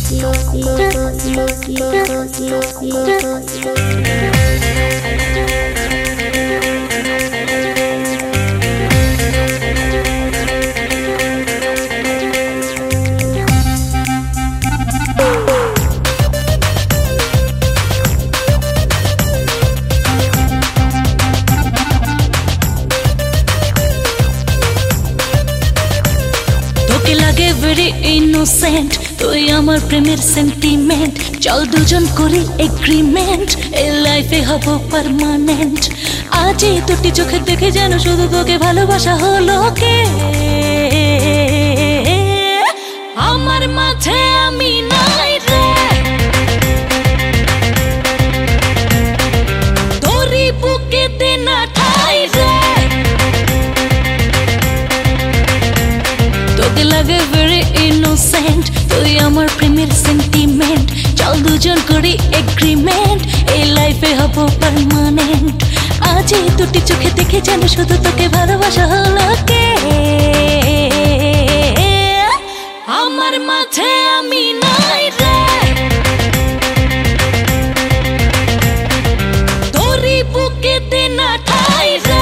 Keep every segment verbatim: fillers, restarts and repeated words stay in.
লাগে very innocent তুই আমার প্রেমের সেন্টিমেন্ট চল দুজন করি এগ্রিমেন্ট এই লাইফে হব পার্মানেন্ট আজ এই দুটি চোখে দেখে যেন শুধু তোকে ভালোবাসা হলো কে আমার মাঝে আমি নাই রে তোরি বুকে দে না ঠাই রে তোকে লাগে very innocent তুই আমার প্রেমের সেন্টিমেন্ট চল দুজন করি এগ্রিমেন্ট এই লাইফে হব পার্মানেন্ট আজ এই দুটি চোখে দেখে যেন শুধু তোকে ভালোবাসা হলো কে আমার মাঝে আমি নাই রে তোরি বুকে দে না ঠাই রে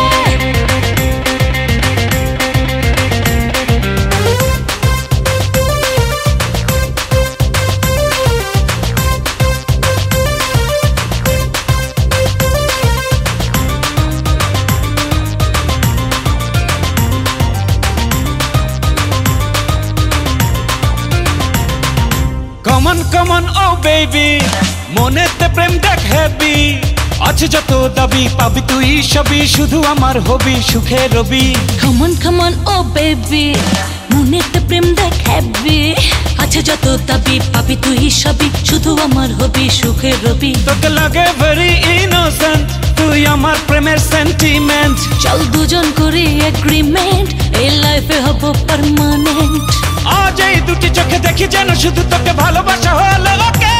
Come on, come on, oh baby মনেতে প্রেম দেখ হেবি আছে যত দাবি পাবি তুই সবই শুধু আমার হবি সুখে রবি Come on, come on, oh baby মনেতে প্রেম দেখ হেবি আছে যত দাবি পাবি তুই সবই শুধু আমার হবি সুখে রবি তোকে লাগে very innocent তুই আমার প্রেমের সেন্টিমেন্ট চল দুজন করি এগ্রিমেন্ট এই লাইফে হব পার্মানেন্ট আজ এই দুটি চোখে দেখি যেন শুধু তোকে ভালোবাসা হলো কে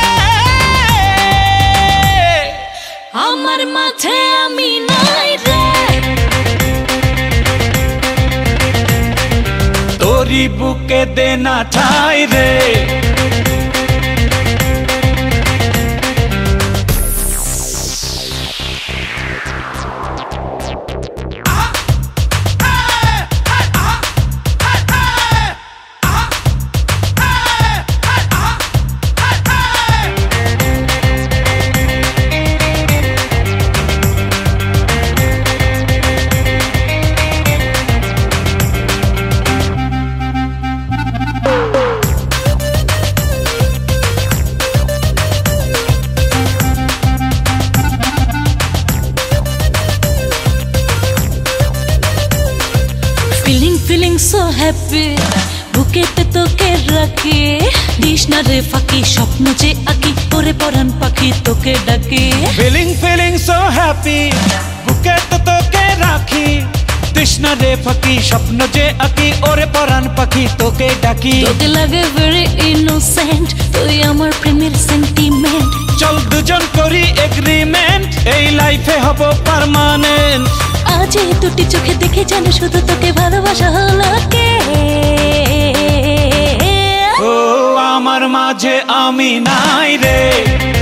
আমার মাঝে আমি নাই রে তোরি বুকে দে না ঠাই রে Feeling, feeling so happy বুকেতে তোকে রাখি দিস না রে ফাঁকি স্বপ্ন যে আঁকি তোরে পরাণ পাখি তোকে ডাকি Feeling, feeling so happy বুকেতে তোকে রাখি দিস না রে ফাঁকি স্বপ্ন যে আঁকি ওরে পরাণ পাখি তোকে ডাকি তোকে লাগে very innocent তুই আমার প্রেমের সেন্টিমেন্ট চল দুজন করি এগ্রিমেন্ট এই লাইফে হব পার্মানেন্ট আজ এই দুটি চোখে দেখে জানো শুধু তোকে ভালোবাসা হলো কে ও আমার মাঝে আমি নাই রে